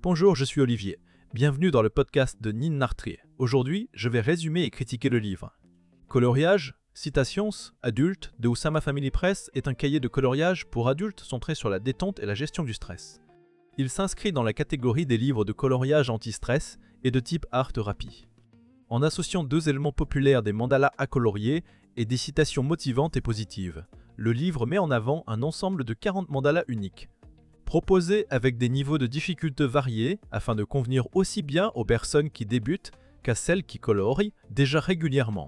Bonjour, je suis Olivier. Bienvenue dans le podcast de Nin Nartrier. Aujourd'hui, je vais résumer et critiquer le livre. Coloriage, Citations, adulte de Oussama Family Press est un cahier de coloriage pour adultes centré sur la détente et la gestion du stress. Il s'inscrit dans la catégorie des livres de coloriage anti-stress et de type art therapy. En associant deux éléments populaires des mandalas à colorier et des citations motivantes et positives, le livre met en avant un ensemble de 40 mandalas uniques, proposés avec des niveaux de difficulté variés afin de convenir aussi bien aux personnes qui débutent qu'à celles qui colorient déjà régulièrement.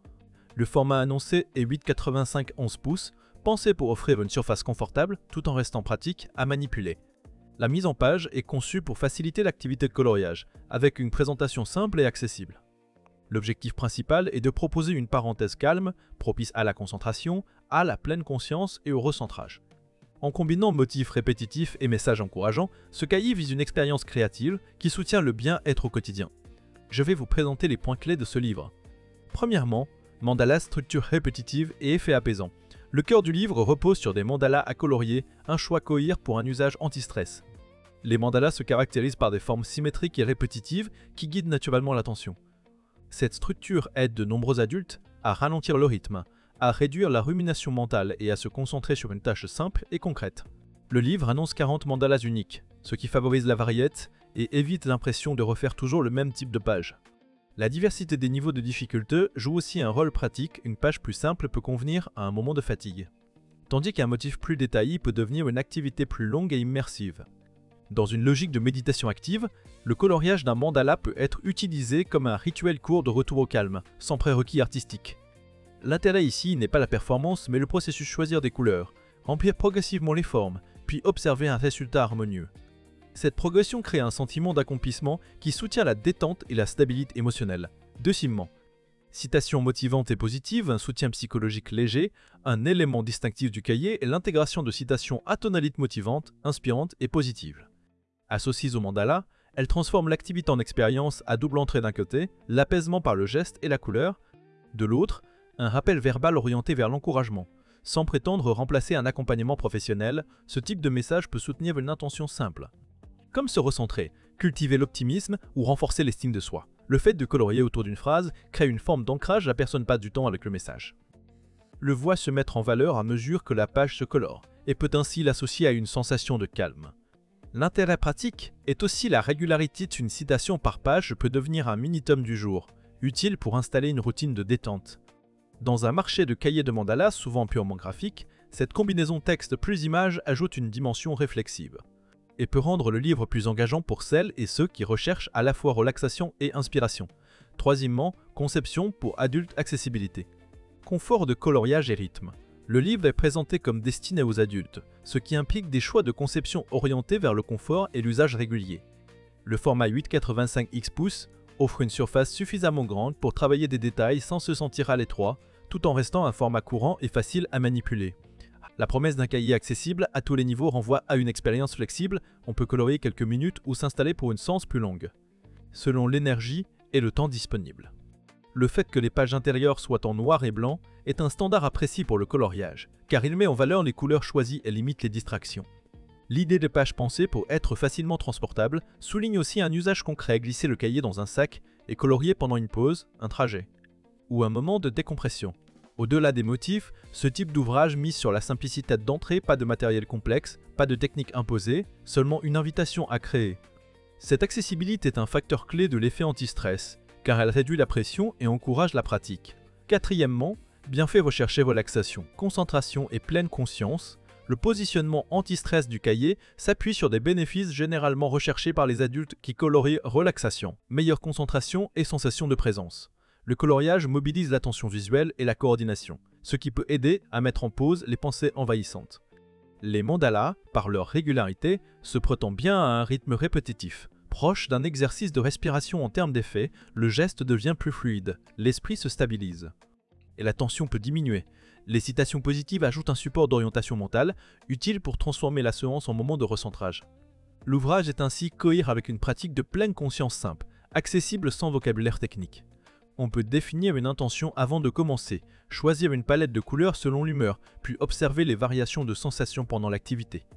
Le format annoncé est 8,85 11 pouces, pensé pour offrir une surface confortable tout en restant pratique à manipuler. La mise en page est conçue pour faciliter l'activité de coloriage, avec une présentation simple et accessible. L'objectif principal est de proposer une parenthèse calme, propice à la concentration, à la pleine conscience et au recentrage. En combinant motifs répétitifs et messages encourageants, ce cahier vise une expérience créative qui soutient le bien-être au quotidien. Je vais vous présenter les points clés de ce livre. Premièrement, mandala, structure répétitive et effet apaisant. Le cœur du livre repose sur des mandalas à colorier, un choix cohérent pour un usage anti-stress. Les mandalas se caractérisent par des formes symétriques et répétitives qui guident naturellement l'attention. Cette structure aide de nombreux adultes à ralentir le rythme, à réduire la rumination mentale et à se concentrer sur une tâche simple et concrète. Le livre annonce 40 mandalas uniques, ce qui favorise la variété et évite l'impression de refaire toujours le même type de page. La diversité des niveaux de difficulté joue aussi un rôle pratique, une page plus simple peut convenir à un moment de fatigue, tandis qu'un motif plus détaillé peut devenir une activité plus longue et immersive. Dans une logique de méditation active, le coloriage d'un mandala peut être utilisé comme un rituel court de retour au calme, sans prérequis artistique. L'intérêt ici n'est pas la performance, mais le processus choisir des couleurs, remplir progressivement les formes, puis observer un résultat harmonieux. Cette progression crée un sentiment d'accomplissement qui soutient la détente et la stabilité émotionnelle. Deuxièmement, citation motivante et positive, un soutien psychologique léger, un élément distinctif du cahier est l'intégration de citations à tonalité motivante, inspirantes et positives. Associées au mandala, elles transforment l'activité en expérience à double entrée d'un côté, l'apaisement par le geste et la couleur, de l'autre, un rappel verbal orienté vers l'encouragement. Sans prétendre remplacer un accompagnement professionnel, ce type de message peut soutenir une intention simple. Comme se recentrer, cultiver l'optimisme ou renforcer l'estime de soi. Le fait de colorier autour d'une phrase crée une forme d'ancrage, la personne passe du temps avec le message. Le voit se mettre en valeur à mesure que la page se colore et peut ainsi l'associer à une sensation de calme. L'intérêt pratique est aussi la régularité d'une citation par page peut devenir un mini-tome du jour, utile pour installer une routine de détente. Dans un marché de cahiers de mandala souvent purement graphique, cette combinaison texte plus image ajoute une dimension réflexive et peut rendre le livre plus engageant pour celles et ceux qui recherchent à la fois relaxation et inspiration. Troisièmement, conception pour adultes accessibilité. Confort de coloriage et rythme. Le livre est présenté comme destiné aux adultes, ce qui implique des choix de conception orientés vers le confort et l'usage régulier. Le format 8,85 X pouces offre une surface suffisamment grande pour travailler des détails sans se sentir à l'étroit, tout en restant un format courant et facile à manipuler. La promesse d'un cahier accessible à tous les niveaux renvoie à une expérience flexible, on peut colorier quelques minutes ou s'installer pour une séance plus longue, selon l'énergie et le temps disponible. Le fait que les pages intérieures soient en noir et blanc est un standard apprécié pour le coloriage, car il met en valeur les couleurs choisies et limite les distractions. L'idée des pages pensées pour être facilement transportables souligne aussi un usage concret, glisser le cahier dans un sac et colorier pendant une pause, un trajet, ou un moment de décompression. Au-delà des motifs, ce type d'ouvrage mise sur la simplicité d'entrée, pas de matériel complexe, pas de technique imposée, seulement une invitation à créer. Cette accessibilité est un facteur clé de l'effet anti-stress, car elle réduit la pression et encourage la pratique. Quatrièmement, bienfait recherché relaxation, concentration et pleine conscience. Le positionnement anti-stress du cahier s'appuie sur des bénéfices généralement recherchés par les adultes qui colorient relaxation, meilleure concentration et sensation de présence. Le coloriage mobilise l'attention visuelle et la coordination, ce qui peut aider à mettre en pause les pensées envahissantes. Les mandalas, par leur régularité, se prêtent bien à un rythme répétitif. Proche d'un exercice de respiration en termes d'effet, le geste devient plus fluide, l'esprit se stabilise. Et la tension peut diminuer. Les citations positives ajoutent un support d'orientation mentale, utile pour transformer la séance en moment de recentrage. L'ouvrage est ainsi cohérent avec une pratique de pleine conscience simple, accessible sans vocabulaire technique. On peut définir une intention avant de commencer, choisir une palette de couleurs selon l'humeur, puis observer les variations de sensations pendant l'activité.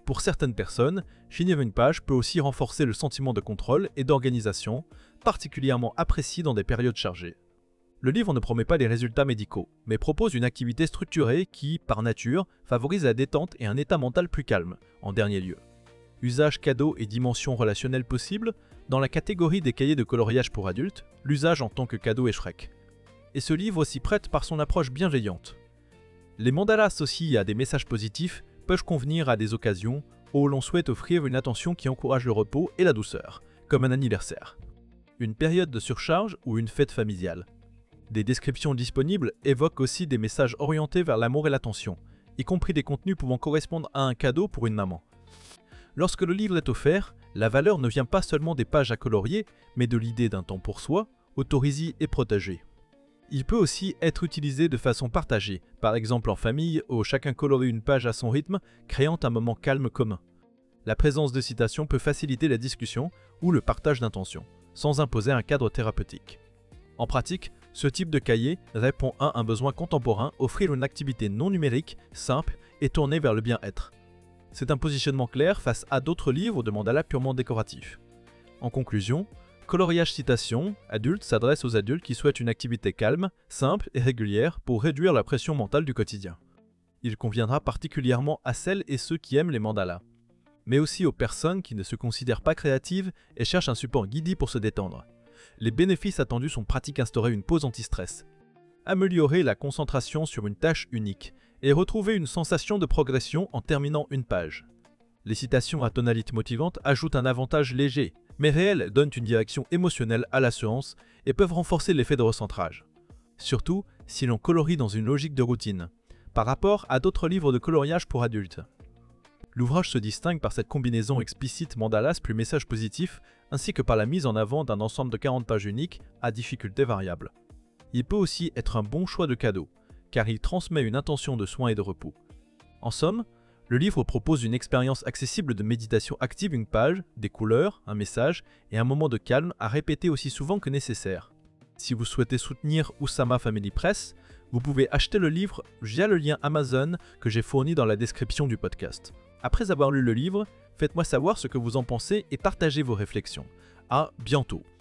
Pour certaines personnes, finir une page peut aussi renforcer le sentiment de contrôle et d'organisation, particulièrement apprécié dans des périodes chargées. Le livre ne promet pas des résultats médicaux, mais propose une activité structurée qui, par nature, favorise la détente et un état mental plus calme, en dernier lieu. Usage, cadeau et dimension relationnelle possible, dans la catégorie des cahiers de coloriage pour adultes, l'usage en tant que cadeau est Shrek. Et ce livre s'y prête par son approche bienveillante. Les mandalas associés à des messages positifs peuvent convenir à des occasions où l'on souhaite offrir une attention qui encourage le repos et la douceur, comme un anniversaire, une période de surcharge ou une fête familiale. Des descriptions disponibles évoquent aussi des messages orientés vers l'amour et l'attention, y compris des contenus pouvant correspondre à un cadeau pour une maman. Lorsque le livre est offert, la valeur ne vient pas seulement des pages à colorier, mais de l'idée d'un temps pour soi, autorisé et protégé. Il peut aussi être utilisé de façon partagée, par exemple en famille où chacun colorie une page à son rythme, créant un moment calme commun. La présence de citations peut faciliter la discussion ou le partage d'intentions, sans imposer un cadre thérapeutique. En pratique, ce type de cahier répond à un besoin contemporain, offrir une activité non numérique, simple et tournée vers le bien-être. C'est un positionnement clair face à d'autres livres de mandalas purement décoratifs. En conclusion, Coloriage Citation adulte s'adresse aux adultes qui souhaitent une activité calme, simple et régulière pour réduire la pression mentale du quotidien. Il conviendra particulièrement à celles et ceux qui aiment les mandalas, mais aussi aux personnes qui ne se considèrent pas créatives et cherchent un support guidé pour se détendre. Les bénéfices attendus sont pratiques: instaurer une pause anti-stress, améliorer la concentration sur une tâche unique et retrouver une sensation de progression en terminant une page. Les citations à tonalité motivante ajoutent un avantage léger, mais réels, donnent une direction émotionnelle à la séance et peuvent renforcer l'effet de recentrage. Surtout si l'on colorie dans une logique de routine, par rapport à d'autres livres de coloriage pour adultes. L'ouvrage se distingue par cette combinaison explicite mandalas plus message positif, ainsi que par la mise en avant d'un ensemble de 40 pages uniques à difficulté variable. Il peut aussi être un bon choix de cadeau, car il transmet une intention de soin et de repos. En somme, le livre propose une expérience accessible de méditation active: une page, des couleurs, un message et un moment de calme à répéter aussi souvent que nécessaire. Si vous souhaitez soutenir Usama Family Press, vous pouvez acheter le livre via le lien Amazon que j'ai fourni dans la description du podcast. Après avoir lu le livre, faites-moi savoir ce que vous en pensez et partagez vos réflexions. À bientôt!